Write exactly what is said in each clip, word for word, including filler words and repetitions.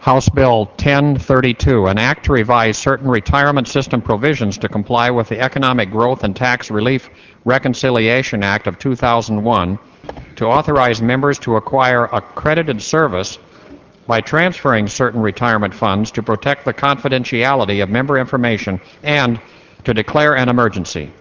House Bill ten thirty-two, an act to revise certain retirement system provisions to comply with the Economic Growth and Tax Relief Reconciliation Act of two thousand one, to authorize members to acquire accredited service by transferring certain retirement funds to protect the confidentiality of member information and to declare an emergency.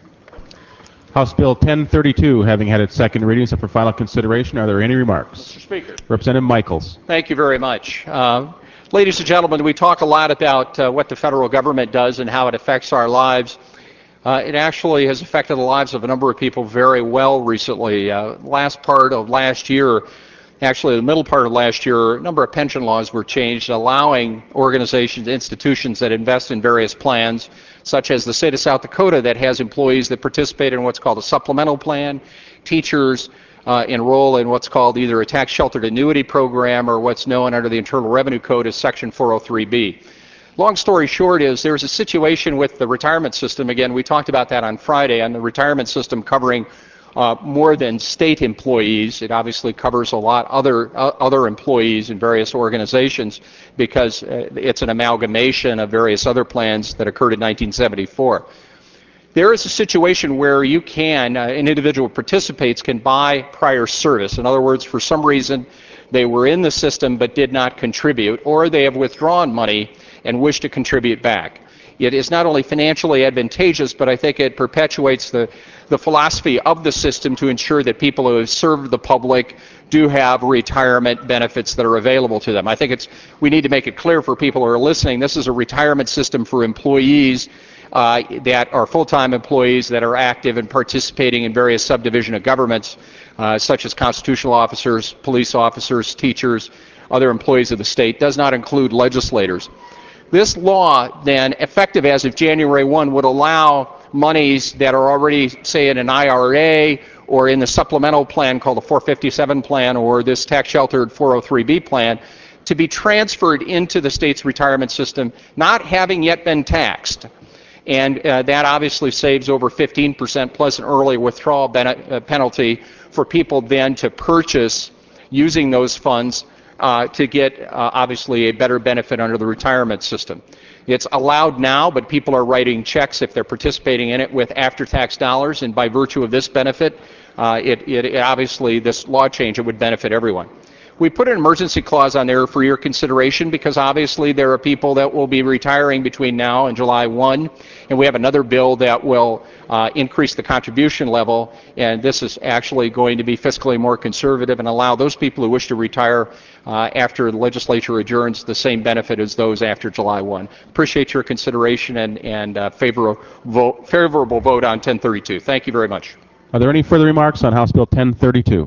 House Bill ten thirty-two, having had its second reading, is up for final consideration. Are there any remarks? Mister Speaker. Representative Michaels. Thank you very much. Uh, ladies and gentlemen, we talk a lot about uh, what the federal government does and how it affects our lives. Uh, it actually has affected the lives of a number of people very well recently. Uh, last part of last year, actually the middle part of last year, a number of pension laws were changed, allowing organizations, institutions that invest in various plans, such as the state of South Dakota that has employees that participate in what's called a supplemental plan, teachers uh, enroll in what's called either a tax-sheltered annuity program or what's known under the Internal Revenue Code as Section four oh three B. Long story short is there's a situation with the retirement system. Again, we talked about that on Friday, on the retirement system covering Uh, more than state employees. It obviously covers a lot other uh, other employees in various organizations because uh, it's an amalgamation of various other plans that occurred in nineteen seventy-four. There is a situation where you can, uh, an individual participates can buy prior service. In other words, for some reason they were in the system but did not contribute, or they have withdrawn money and wish to contribute back. It is not only financially advantageous, but I think it perpetuates the, the philosophy of the system to ensure that people who have served the public do have retirement benefits that are available to them. I think it's, we need to make it clear for people who are listening, this is a retirement system for employees uh, that are full-time employees that are active and participating in various subdivision of governments, uh, such as constitutional officers, police officers, teachers, other employees of the state. Does not include legislators. This law, then, effective as of January first, would allow monies that are already, say, in an I R A or in the supplemental plan called the four fifty-seven plan or this tax-sheltered four oh three B plan to be transferred into the state's retirement system, not having yet been taxed. And uh, that obviously saves over fifteen percent plus an early withdrawal uh, penalty for people then to purchase using those funds Uh, to get, uh, obviously, a better benefit under the retirement system. It's allowed now, but people are writing checks if they're participating in it with after-tax dollars, and by virtue of this benefit, uh, it, it, it obviously, this law change, it would benefit everyone. We put an emergency clause on there for your consideration because obviously there are people that will be retiring between now and July first, and we have another bill that will uh, increase the contribution level, and this is actually going to be fiscally more conservative and allow those people who wish to retire uh, after the legislature adjourns the same benefit as those after July first. Appreciate your consideration and, and uh, favorable, vote, favorable vote on ten thirty-two. Thank you very much. Are there any further remarks on House Bill ten thirty-two?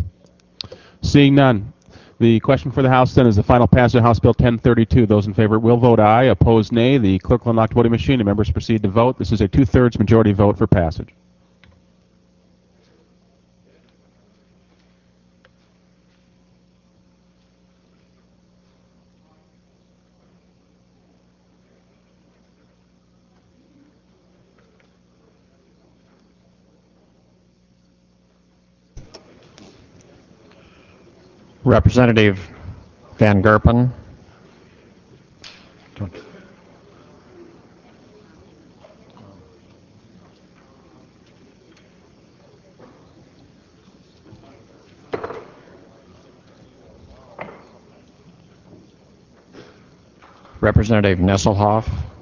Seeing none. The question for the House, then, is the final passage of House Bill ten thirty-two. Those in favor will vote aye. Opposed, nay. The clerk will unlock the voting machine and members proceed to vote. This is a two-thirds majority vote for passage. Representative Van Gerpen. Representative Nesselhoff.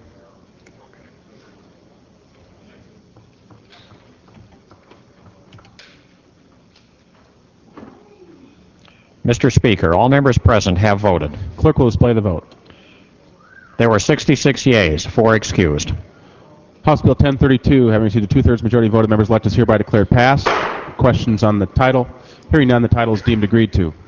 Mister Speaker, all members present have voted. Clerk will display the vote. There were sixty-six yeas, four excused. House Bill ten thirty-two, having received a two-thirds majority of voted members, elect is hereby declared passed. Questions on the title? Hearing none, the title is deemed agreed to.